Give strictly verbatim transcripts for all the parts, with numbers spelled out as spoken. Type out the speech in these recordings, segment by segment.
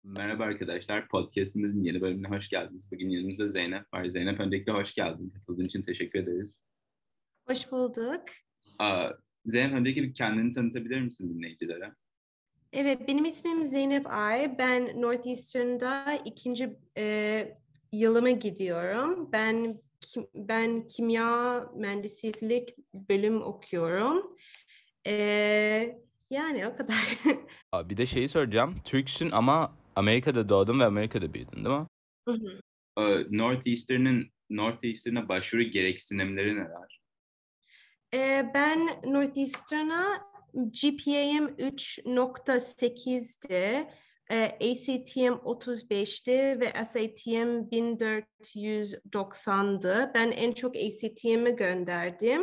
Merhaba arkadaşlar, podcast'imizin yeni bölümüne hoş geldiniz. Bugün yanımızda Zeynep var. Zeynep, öncelikle hoş geldin. Katıldığın için teşekkür ederiz. Hoş bulduk. Aa, Zeynep, öncelikle bir kendini tanıtabilir misin dinleyicilere? Evet, benim ismim Zeynep Ay. Ben Northeastern'da ikinci e, yılıma gidiyorum. Ben kim- ben kimya mühendislik bölüm okuyorum. E, Yani o kadar. Aa, Bir de şeyi soracağım. Türksün ama Amerika'da doğdun ve Amerika'da büyüdün, değil mi? Hı hı. Aa, Northeastern'ın Northeastern'a başvuru gereksinimleri neler? E, ben Northeastern'a G P A'm üç nokta sekizdi. E, A C T'm otuz beşti ve S A T'm bin dört yüz doksandı. Ben en çok A C T'mi gönderdim.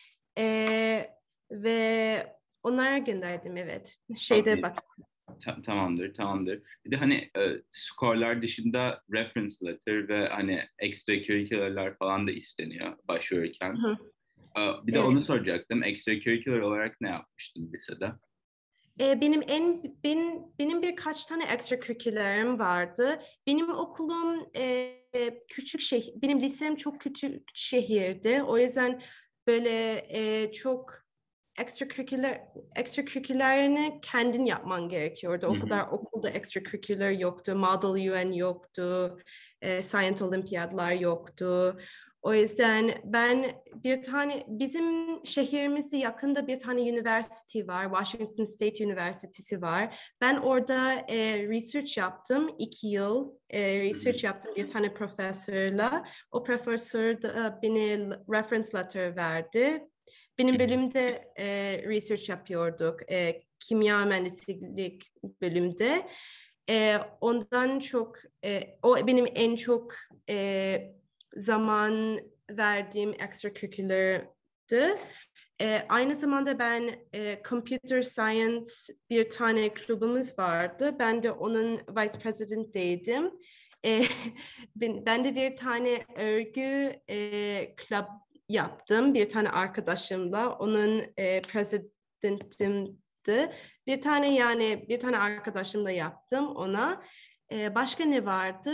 E, ve onlara gönderdim, evet. Şeyde Okey, bak. ta- tamamdır, tamamdır. Bir de hani e, skorlar dışında reference letter ve hani extracurricular'lar falan da isteniyor başvururken. Hı, Aa, bir de onu evet. soracaktım. Extracurricular olarak ne yapmıştın lisede? E, benim en benim, benim birkaç tane extracurricular'ım vardı. Benim okulum e, küçük şehir, benim lisem çok küçük şehirdi. O yüzden böyle e, çok extracurricular extracurricular'ını kendin yapman gerekiyordu. Hı O hı. kadar okulda extracurricular yoktu, Model U N yoktu, e, Science Olimpiyatlar yoktu. O yüzden ben bir tane bizim şehrimizde yakında bir tane üniversite var. Washington State Üniversitesi var. Ben orada e, research yaptım. iki yıl e, Hı hı. research yaptım bir tane profesörle. O profesör de beni reference letter verdi. Hı Benim hı. bölümde e, research yapıyorduk. E, kimya mühendislik bölümde. E, ondan çok e, o benim en çok e, zaman verdiğim extracurricular'dı. E, aynı zamanda ben e, Computer Science bir tane klubumuz vardı. Ben de onun vice president'teydim. E, ben, ben de bir tane örgü e, club yaptım bir tane arkadaşımla. Onun e, presidentimdi. Bir tane yani bir tane arkadaşımla yaptım ona. E, başka ne vardı?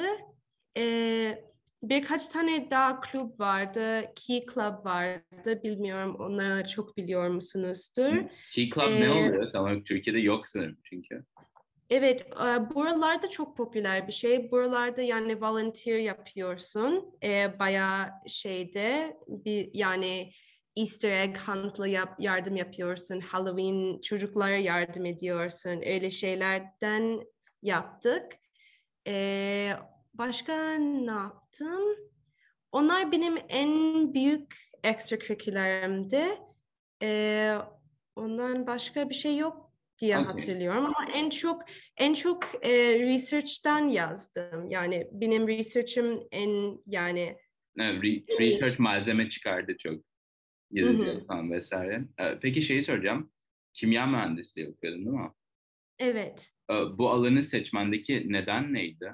E, Birkaç tane daha kulüp vardı. Key Club vardı. Bilmiyorum onları çok biliyor musunuzdur? Key Club ne E, oluyor? Tamam, Türkiye'de yok sanırım çünkü. Evet, e, buralarda çok popüler bir şey. Buralarda yani volunteer yapıyorsun. E, bayağı şeyde bir yani Easter egg hunt'la yap, yardım yapıyorsun. Halloween çocuklara yardım ediyorsun. Öyle şeylerden yaptık. E, Başka ne yaptım? Onlar benim en büyük extracurricular'ımdı. Ee, Ondan başka bir şey yok diye Okay. hatırlıyorum ama en çok en çok e, research'tan yazdım. Yani benim research'ım en yani Evet, re- en iyi. research malzeme çıkardı çok. Hı Yazıcı hı. falan vesaire. Ee, Peki şeyi soracağım. Kimya mühendisliği okuyordun değil mi? Evet. Ee, Bu alanı seçmendeki neden neydi?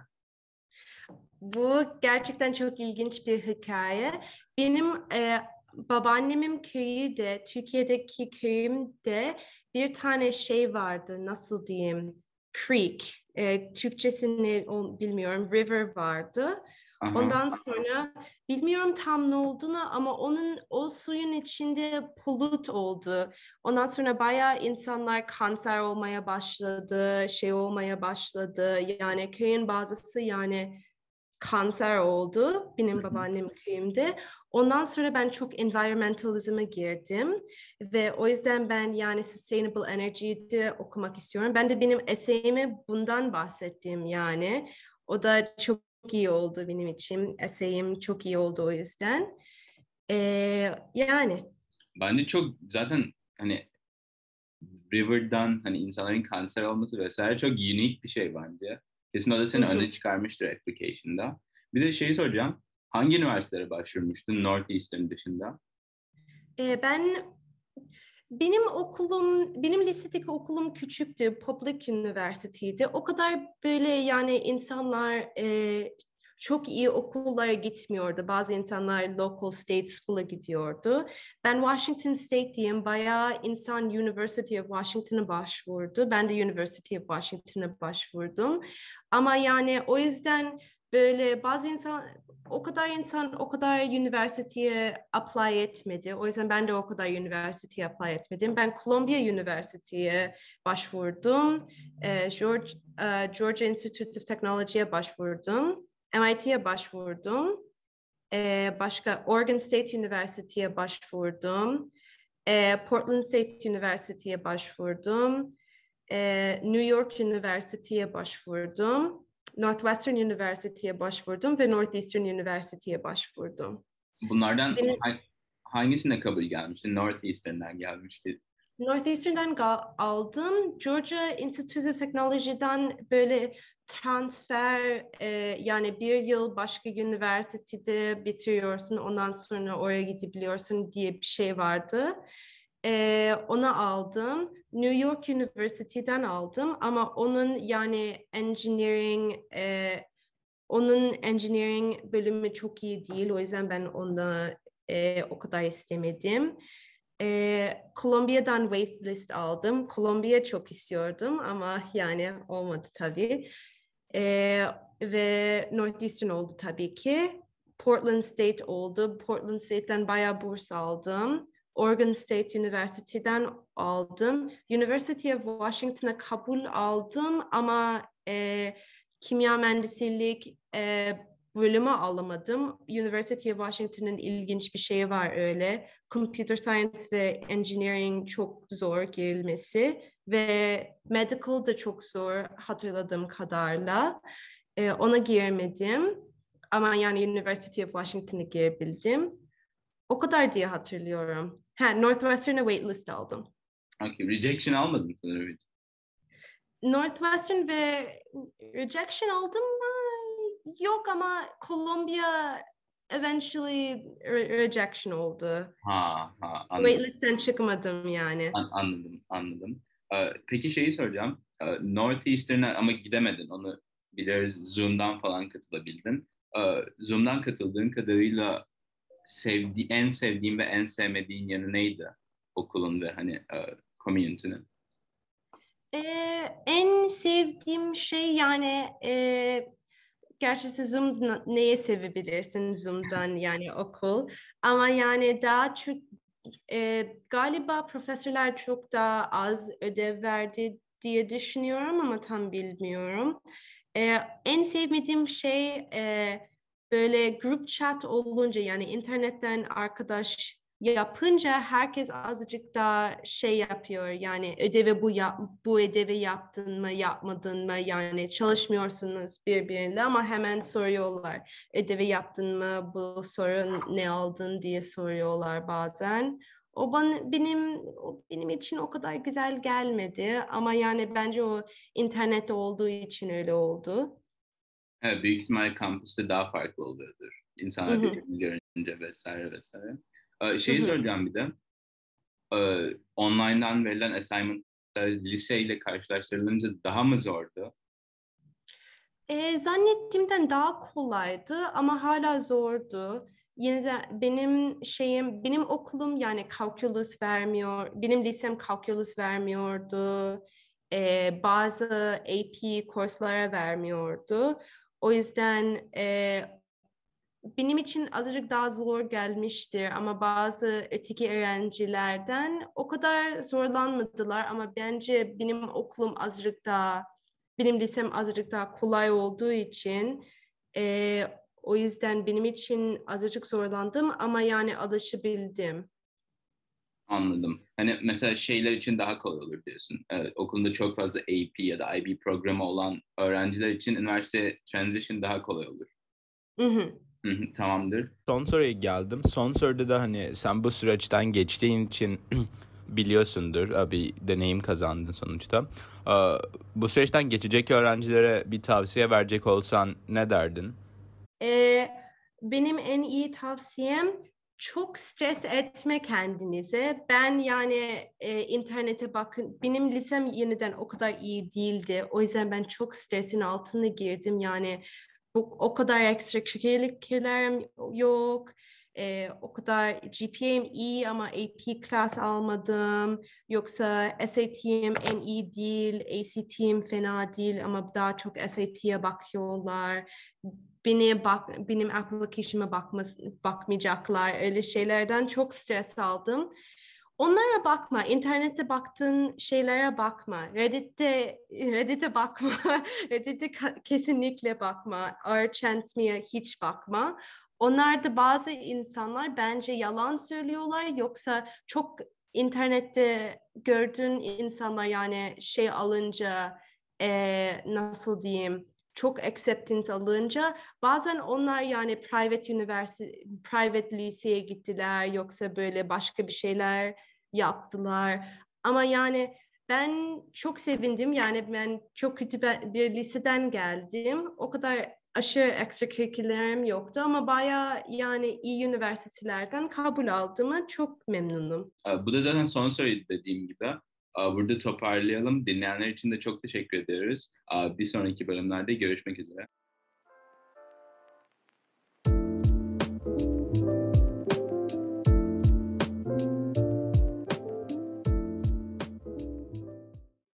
Bu gerçekten çok ilginç bir hikaye. Benim e, babaannemin köyü de, Türkiye'deki köyümde bir tane şey vardı, nasıl diyeyim, creek. E, Türkçesini o- bilmiyorum, river vardı. Aha. Ondan sonra bilmiyorum tam ne olduğunu ama onun o suyun içinde pollute oldu. Ondan sonra bayağı insanlar kanser olmaya başladı, şey olmaya başladı. Yani köyün bazısı yani kanser oldu Hı benim hı. babaannem köyümde. Ondan sonra ben çok environmentalism'a girdim ve o yüzden ben yani sustainable energy'de okumak istiyorum. Ben de benim essay'ime bundan bahsettim yani. O da çok iyi oldu benim için. Essay'im çok iyi oldu o yüzden. Ee, yani. Bence çok zaten hani River'dan hani insanların kanser olması vesaire çok unique bir şey bence. Kesin o da Hı seni hı. öne çıkarmıştır application'da. Bir de şeyi soracağım. Hangi üniversitelere başvurmuştun Northeastern dışında? Ee, ben Benim okulum, benim lisedeki okulum küçüktü, public university'ydi. O kadar böyle yani insanlar e, çok iyi okullara gitmiyordu. Bazı insanlar local state school'a gidiyordu. Ben Washington State'diyim. Bayağı insan University of Washington'a başvurdu. Ben de University of Washington'a başvurdum. Ama yani o yüzden böyle bazı insan, o kadar insan o kadar üniversiteye apply etmedi. O yüzden ben de o kadar üniversiteye apply etmedim. Ben Columbia University'ye başvurdum. Ee, George, uh, Georgia Institute of Technology'ye başvurdum. M I T'ye başvurdum. Ee, başka Oregon State University'ye başvurdum. Ee, Portland State University'ye başvurdum. Ee, New York University'ye başvurdum. Northwestern University'ye başvurdum ve Northeastern University'ye başvurdum. Bunlardan Benim, hangisine kabul gelmişti? Northeastern'den gelmişti. Northeastern'dan aldım. Georgia Institute of Technology'den böyle transfer, e, yani bir yıl başka üniversitede bitiriyorsun, ondan sonra oraya gidebiliyorsun diye bir şey vardı. E, onu aldım. New York University'den aldım ama onun yani engineering, e, onun engineering bölümü çok iyi değil. O yüzden ben onu e, o kadar istemedim. Ee, Columbia'dan waitlist aldım. Columbia çok istiyordum ama yani olmadı tabii. Ee, ve Northeastern oldu tabii ki. Portland State oldu. Portland State'den bayağı burs aldım. Oregon State University'den aldım. University of Washington'a kabul aldım ama e, kimya mühendislik e, bölümü alamadım. University of Washington'ın ilginç bir şeyi var öyle. Computer Science ve Engineering çok zor girilmesi ve Medical da çok zor hatırladığım kadarıyla. Ee, ona giremedim ama yani University of Washington'a girebildim. O kadar diye hatırlıyorum. Ha, Northwestern'a waitlist aldım. Okay, rejection almadın sanırım. Northwestern ve rejection aldım mı? Yok ama Columbia eventually re- rejection oldu. Ha, ha, anladım. Waitlist'ten çıkmadım yani. An- anladım, anladım. Ee, peki şeyi soracağım. Ee, Northeastern'a ama gidemedin. Onu biliyoruz. Zoom'dan falan katılabildin. Ee, Zoom'dan katıldığın kadarıyla sevdi en sevdiğin ve en sevmediğin yanı neydi okulun ve hani e, community'nin? Ee, en sevdiğim şey yani e, gerçi siz Zoom neye sevebilirsin Zoom'dan yani okul ama yani daha çok e, galiba profesörler çok daha az ödev verdi diye düşünüyorum ama tam bilmiyorum. E, en sevmediğim şey e, böyle group chat olunca yani internetten arkadaş yapınca herkes azıcık daha şey yapıyor yani ödevi bu yap, bu ödevi yaptın mı yapmadın mı yani çalışmıyorsunuz birbirine ama hemen soruyorlar ödevi yaptın mı bu sorun ne aldın diye soruyorlar bazen. O bana, benim o benim için o kadar güzel gelmedi ama yani bence o internette olduğu için öyle oldu. Evet, büyük ihtimalle kampüste daha farklı oluyordur. Hı İnsanlar hı. birbirini görünce vesaire vesaire. Ee, Hı şeyi hı. soracağım bir de. Ee, online'dan verilen assignment'lar liseyle karşılaştırılınca daha mı zordu? E, zannettiğimden daha kolaydı ama hala zordu. Yine de benim şeyim, benim okulum yani calculus vermiyor, benim lisem calculus vermiyordu. E, bazı A P kurslara vermiyordu. O yüzden e, benim için azıcık daha zor gelmiştir ama bazı öteki öğrencilerden o kadar zorlanmadılar ama bence benim okulum azıcık daha, benim lisem azıcık daha kolay olduğu için e, o yüzden benim için azıcık zorlandım ama yani alışabildim. Anladım. Hani mesela şeyler için daha kolay olur diyorsun. Ee, okulunda çok fazla A P ya da I B programı olan öğrenciler için üniversite transition daha kolay olur. Hı hı. Hı hı, tamamdır. Son soruya geldim. Son soruda da hani sen bu süreçten geçtiğin için biliyorsundur. Bir deneyim kazandın sonuçta. Bu süreçten geçecek öğrencilere bir tavsiye verecek olsan ne derdin? Ee, benim en iyi tavsiyem çok stres etme kendinize. Ben yani e, internete bakın. Benim lisem yeniden o kadar iyi değildi. O yüzden ben çok stresin altına girdim. Yani bu, o kadar extracurricular'ım yok. Ee, o kadar G P A'm iyi ama A P class almadım. Yoksa S A T'im en iyi değil, A C T'im fena değil ama daha çok S A T'ye bakıyorlar. Beni bak, benim application'ıma bakmaz, bakmayacaklar. Öyle şeylerden çok stres aldım. Onlara bakma, internette baktığın şeylere bakma, Reddit'te Reddit'e bakma, Reddit'e kesinlikle bakma, R Chantme'ye hiç bakma. Onlarda bazı insanlar bence yalan söylüyorlar, yoksa çok internette gördüğün insanlar yani şey alınca e, nasıl diyeyim çok acceptance alınca bazen onlar yani private üniversite, private liseye gittiler yoksa böyle başka bir şeyler yaptılar. Ama yani ben çok sevindim. Yani ben çok kötü bir liseden geldim. O kadar aşırı extracurricular'ım yoktu ama bayağı yani iyi üniversitelerden kabul aldığıma çok memnunum. Bu da zaten son soruydu dediğim gibi. Burada toparlayalım. Dinleyenler için de çok teşekkür ederiz. Bir sonraki bölümlerde görüşmek üzere.